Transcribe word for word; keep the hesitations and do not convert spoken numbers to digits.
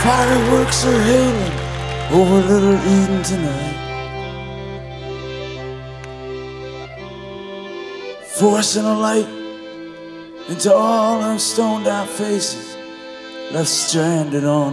Fireworks are hailing over Little Eden tonight, forcing a light into all them stoned out faces left stranded on